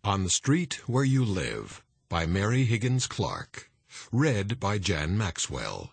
On the Street Where You Live by Mary Higgins Clark. Read by Jan Maxwell.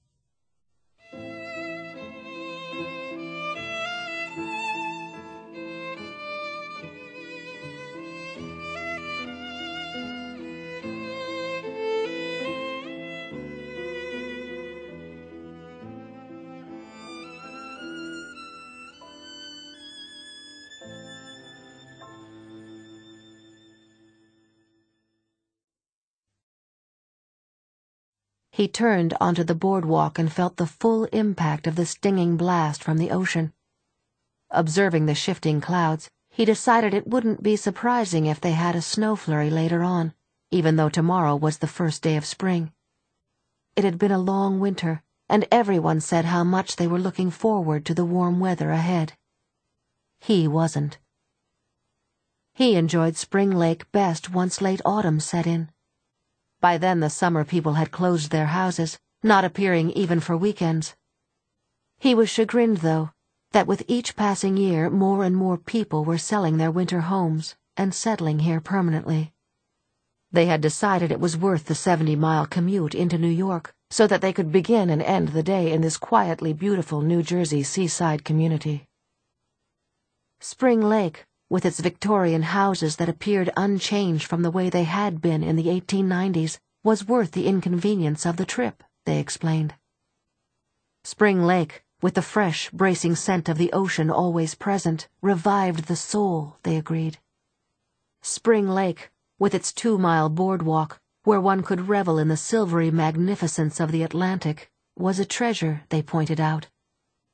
He turned onto the boardwalk and felt the full impact of the stinging blast from the ocean. Observing the shifting clouds, he decided it wouldn't be surprising if they had a snow flurry later on, even though tomorrow was the first day of spring. It had been a long winter, and everyone said how much they were looking forward to the warm weather ahead. He wasn't. He enjoyed Spring Lake best once late autumn set in. By then the summer people had closed their houses, not appearing even for weekends. He was chagrined, though, that with each passing year more and more people were selling their winter homes and settling here permanently. They had decided it was worth the 70-mile commute into New York so that they could begin and end the day in this quietly beautiful New Jersey seaside community. Spring Lake, with its Victorian houses that appeared unchanged from the way they had been in the 1890s, was worth the inconvenience of the trip, they explained. Spring Lake, with the fresh, bracing scent of the ocean always present, revived the soul, they agreed. Spring Lake, with its 2-mile boardwalk, where one could revel in the silvery magnificence of the Atlantic, was a treasure, they pointed out.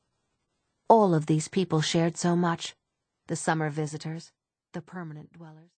All of these people shared so much. The summer visitors, the permanent dwellers.